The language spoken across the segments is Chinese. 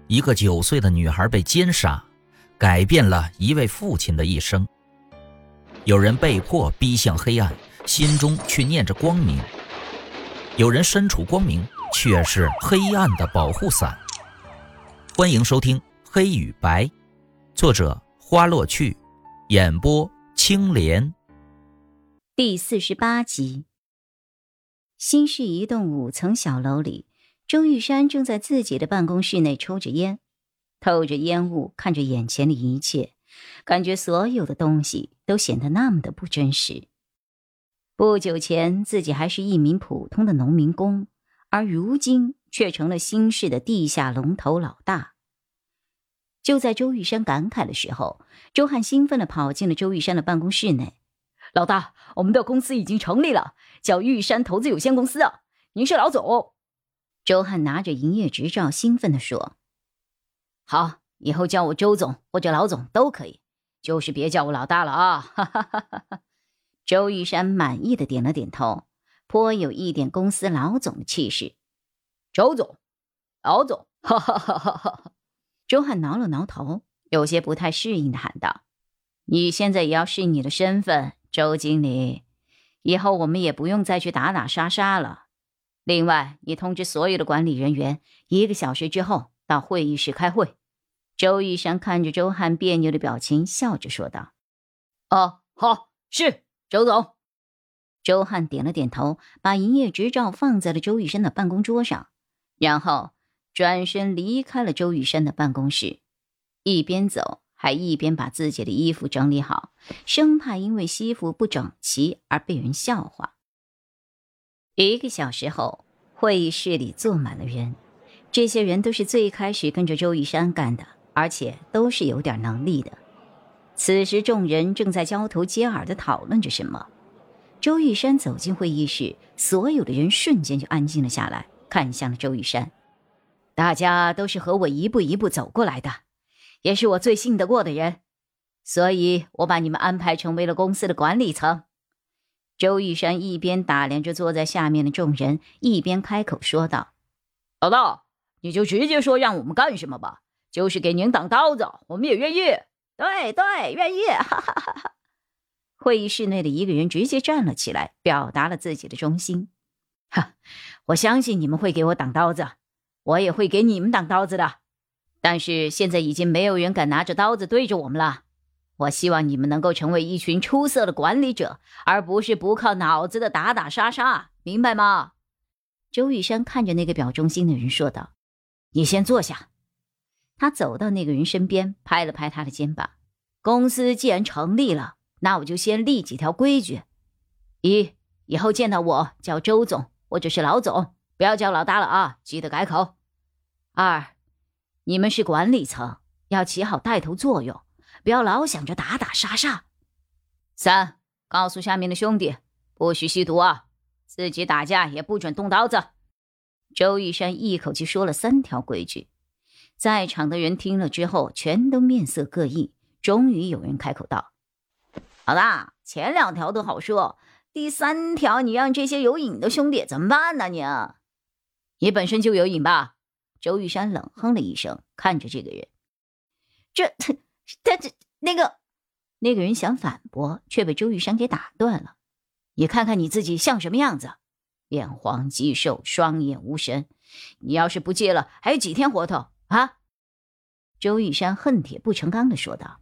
一个9岁的女孩被奸杀，改变了一位父亲的一生。有人被迫逼向黑暗，心中却念着光明；有人身处光明，却是黑暗的保护伞。欢迎收听《黑与白》，作者花落去，演播青莲。 第48集。新市一栋5层小楼里，周玉山正在自己的办公室内抽着烟，透着烟雾，看着眼前的一切，感觉所有的东西都显得那么的不真实。不久前自己还是一名普通的农民工，而如今却成了新市的地下龙头老大。就在周玉山感慨的时候，周汉兴奋地跑进了周玉山的办公室内。老大，我们的公司已经成立了，叫玉山投资有限公司啊，您是老总。周汉拿着营业执照兴奋地说。好，以后叫我周总或者老总都可以，就是别叫我老大了啊！哈哈哈哈。周玉山满意的点了点头，颇有一点公司老总的气势。周总，老总，哈哈哈哈。周汉挠了挠头，有些不太适应的喊道：你现在也要适应你的身份，周经理，以后我们也不用再去打打杀杀了。另外，你通知所有的管理人员，1个小时之后到会议室开会。周玉山看着周汉别扭的表情，笑着说道：哦，好，是，周总。周汉点了点头，把营业执照放在了周玉山的办公桌上，然后转身离开了周玉山的办公室，一边走还一边把自己的衣服整理好，生怕因为西服不整齐而被人笑话。1个小时后，会议室里坐满了人，这些人都是最开始跟着周玉山干的，而且都是有点能力的。此时众人正在交头接耳地讨论着什么。周玉山走进会议室，所有的人瞬间就安静了下来，看向了周玉山。大家都是和我一步一步走过来的，也是我最信得过的人，所以我把你们安排成为了公司的管理层。周玉山一边打量着坐在下面的众人，一边开口说道：老大，你就直接说让我们干什么吧，就是给您挡刀子，我们也愿意。对对，愿意，哈哈哈哈。会议室内的一个人直接站了起来，表达了自己的忠心。哈，我相信你们会给我挡刀子，我也会给你们挡刀子的。但是现在已经没有人敢拿着刀子对着我们了。我希望你们能够成为一群出色的管理者，而不是不靠脑子的打打杀杀，明白吗？周玉山看着那个表忠心的人说道：你先坐下。他走到那个人身边，拍了拍他的肩膀。公司既然成立了，那我就先立几条规矩。1，以后见到我叫周总或者是老总，不要叫老大了啊，记得改口。2，你们是管理层，要起好带头作用，不要老想着打打杀杀。3，告诉下面的兄弟，不许吸毒啊，自己打架也不准动刀子。周玉山一口气说了3条规矩，在场的人听了之后全都面色各异，终于有人开口道：老大，前2条都好说，第3条你让这些有瘾的兄弟怎么办呢？你本身就有瘾吧？周玉山冷哼了一声，看着这个人。那个人想反驳，却被周玉山给打断了。你看看你自己像什么样子，脸黄肌瘦，双眼无神，你要是不戒了，还有几天活头啊？周玉山恨铁不成钢地说道。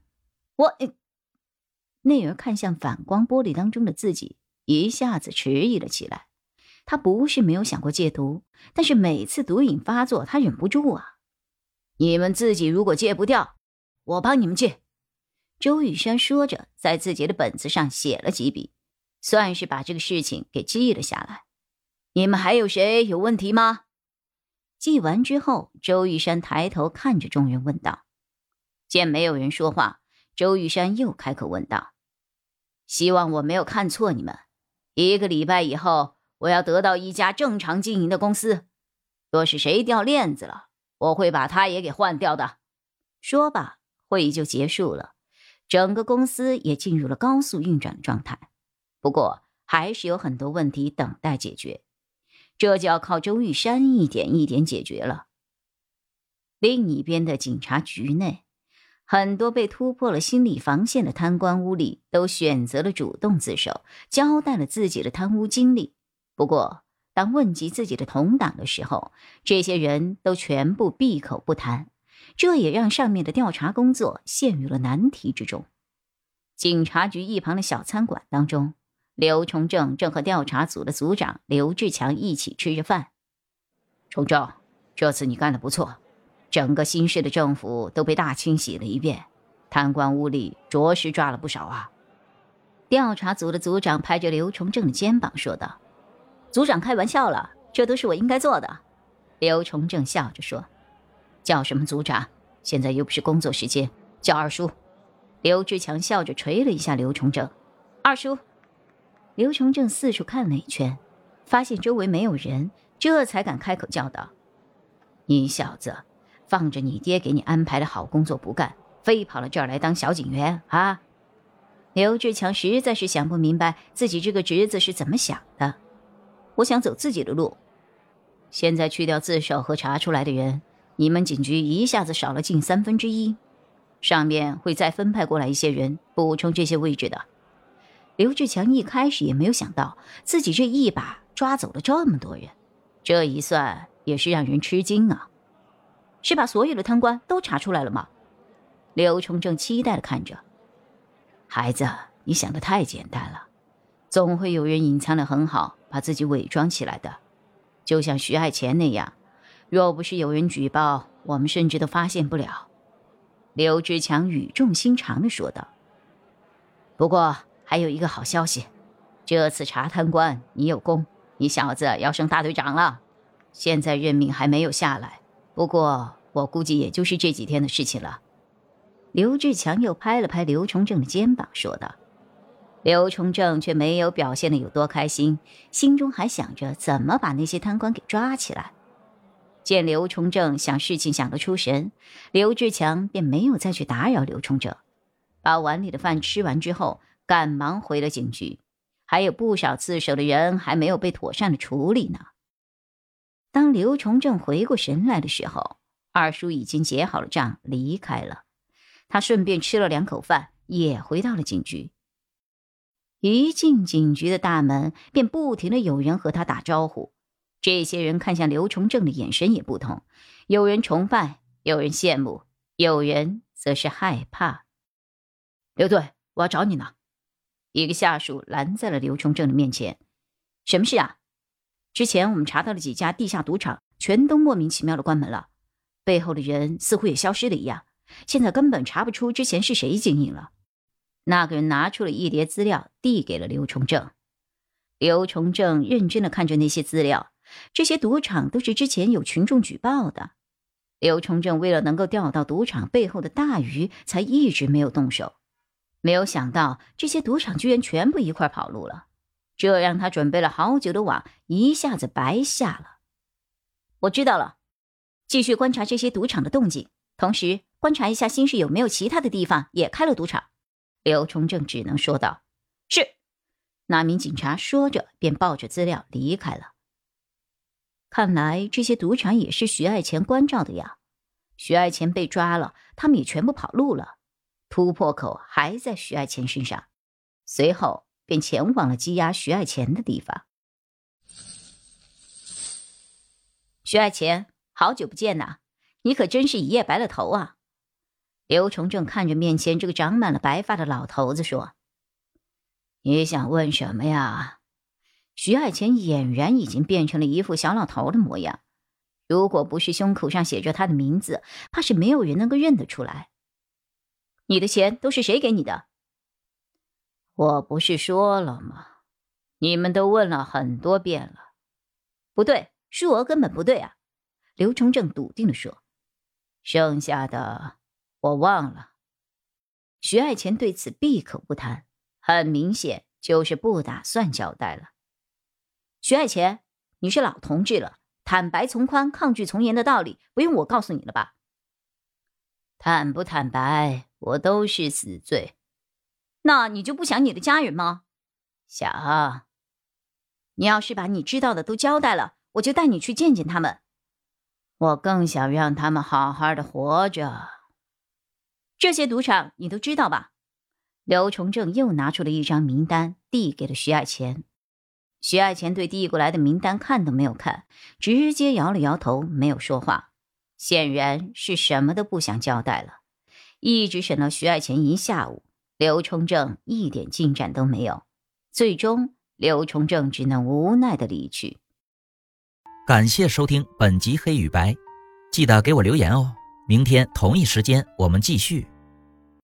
那人看向反光玻璃当中的自己，一下子迟疑了起来。他不是没有想过戒毒，但是每次毒瘾发作他忍不住啊。你们自己如果戒不掉，我帮你们戒。周玉山说着，在自己的本子上写了几笔，算是把这个事情给记了下来。你们还有谁有问题吗？记完之后，周玉山抬头看着众人问道。见没有人说话，周玉山又开口问道：希望我没有看错你们，1个礼拜以后我要得到一家正常经营的公司，若是谁掉链子了，我会把他也给换掉的。说罢，会议就结束了，整个公司也进入了高速运转的状态。不过还是有很多问题等待解决，这就要靠周玉山一点一点解决了。 另一边的警察局内，很多被突破了心理防线的贪官污吏都选择了主动自首，交代了自己的贪污经历。不过当问及自己的同党的时候，这些人都全部闭口不谈，这也让上面的调查工作陷入了难题之中。警察局一旁的小餐馆当中，刘崇正正和调查组的组长刘志强一起吃着饭。崇正，这次你干得不错，整个新市的政府都被大清洗了一遍，贪官污吏着实抓了不少啊。调查组的组长拍着刘崇正的肩膀说道。组长开玩笑了，这都是我应该做的。刘崇正笑着说。叫什么组长？现在又不是工作时间，叫二叔。刘志强笑着捶了一下刘崇正。二叔。刘崇正四处看了一圈，发现周围没有人，这才敢开口叫道：你小子放着你爹给你安排的好工作不干，非跑到这儿来当小警员啊！刘志强实在是想不明白自己这个侄子是怎么想的。我想走自己的路，现在去掉自首和查出来的人，你们警局一下子少了近1/3，上面会再分派过来一些人补充这些位置的。刘志强一开始也没有想到自己这一把抓走了这么多人，这一算也是让人吃惊啊。是把所有的贪官都查出来了吗？刘崇正期待地看着。孩子，你想得太简单了，总会有人隐藏得很好，把自己伪装起来的。就像徐爱钱那样，若不是有人举报，我们甚至都发现不了。刘志强语重心长地说道。不过还有一个好消息，这次查贪官你有功，你小子要升大队长了。现在任命还没有下来，不过我估计也就是这几天的事情了。刘志强又拍了拍刘崇正的肩膀说道。刘崇正却没有表现得有多开心，心中还想着怎么把那些贪官给抓起来。见刘崇正想事情想得出神，刘志强便没有再去打扰刘崇正，把碗里的饭吃完之后，赶忙回了警局，还有不少自首的人还没有被妥善的处理呢。当刘崇正回过神来的时候，二叔已经结好了账离开了，他顺便吃了2口饭，也回到了警局。一进警局的大门，便不停地有人和他打招呼。这些人看向刘崇正的眼神也不同，有人崇拜，有人羡慕，有人则是害怕。刘队，我要找你呢。一个下属拦在了刘崇正的面前。什么事啊？之前我们查到了几家地下赌场，全都莫名其妙的关门了，背后的人似乎也消失了一样，现在根本查不出之前是谁经营了。那个人拿出了一叠资料递给了刘崇正。刘崇正认真地看着那些资料，这些赌场都是之前有群众举报的。刘崇正为了能够钓到赌场背后的大鱼，才一直没有动手。没有想到这些赌场居然全部一块跑路了，这让他准备了好久的网一下子白下了。我知道了，继续观察这些赌场的动静，同时观察一下新市有没有其他的地方也开了赌场。刘崇正只能说道。是。那名警察说着便抱着资料离开了。看来这些赌场也是徐爱钱关照的呀。徐爱钱被抓了，他们也全部跑路了，突破口还在徐爱钱身上，随后便前往了羁押徐爱钱的地方。徐爱钱，好久不见呐，你可真是一夜白了头啊。刘崇正看着面前这个长满了白发的老头子说。你想问什么呀？徐爱钱俨然已经变成了一副小老头的模样，如果不是胸口上写着他的名字，怕是没有人能够认得出来。你的钱都是谁给你的？我不是说了吗？你们都问了很多遍了。不对，数额根本不对啊。刘崇正笃定地说。剩下的我忘了。徐爱钱对此闭口不谈，很明显就是不打算交代了。徐爱钱，你是老同志了，坦白从宽，抗拒从严的道理不用我告诉你了吧？坦不坦白，我都是死罪。那你就不想你的家人吗？想。你要是把你知道的都交代了，我就带你去见见他们。 我更想让他们好好的活着。这些赌场你都知道吧？刘崇正又拿出了一张名单，递给了徐爱钱。徐爱钱对递过来的名单看都没有看，直接摇了摇头，没有说话，显然是什么都不想交代了。一直审到徐爱钱一下午，刘崇正一点进展都没有，最终刘崇正只能无奈地离去。 感谢收听本集黑与白，记得给我留言哦。明天同一时间我们继续。